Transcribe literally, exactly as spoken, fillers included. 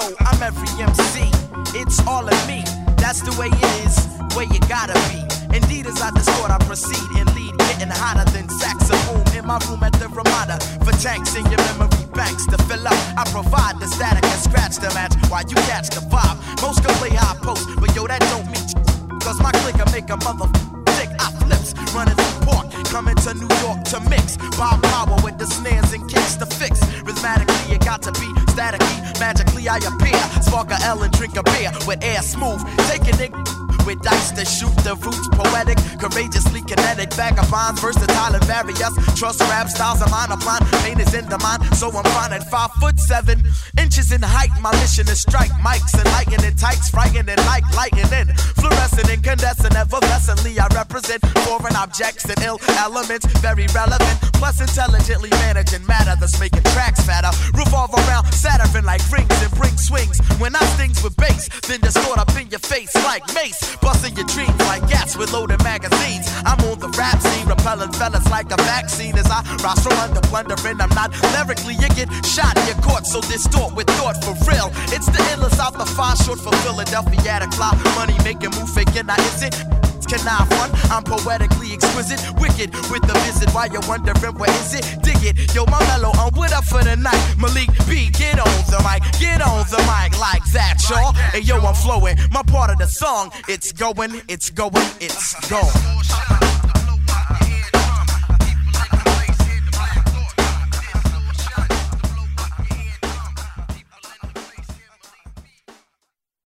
know I'm every M C. It's all of me. That's the way it is, where you gotta be. Indeed, as I distort, I proceed and lead, getting hotter than saxophone in my room at the Ramada. For tanks in your memory banks to fill up, I provide the static and scratch the match while you catch the vibe. Most can play high post, but yo, that don't mean cause my clicker make a mother sick. I flips, running through Park, coming to New York to mix. Bob Power with the snares and kicks to fix. Rhythmatically, it got to be statically, magically I appear. Spark a L and drink a beer with air smooth. Taking it with dice to shoot the roots, poetic, courageously kinetic, vagabonds, versatile and various. Trust rap styles of mine, applying pain is in the mind. So I'm fine at five foot seven inches in height. My mission is strike mics and lightning tights, frightening like lightning, fluorescent, incandescent, effervescently. I represent foreign objects and ill elements, very relevant. Plus intelligently managing matter that's making tracks fatter. Revolve around Saturn like rings and bring swings. When I stings with bass, then distort up in your face like mace. Busting your dreams like gas with loaded magazines. I'm on the rap scene, repelling fellas like a vaccine. As I rise from under plundering, I'm not lyrically, you get shot, you're caught. So distort with thought for real. It's the endless out the far short for Philadelphia at a clock. Money making move faking, now is it? Can I run? I'm poetically exquisite, wicked with the visit. While you're wondering where is it? Dig it, yo, my mellow on what up for the night. Malik B, get on the mic, get on the mic like that, y'all. And yo, I'm flowing, my part of the song. It's going, it's going, it's going.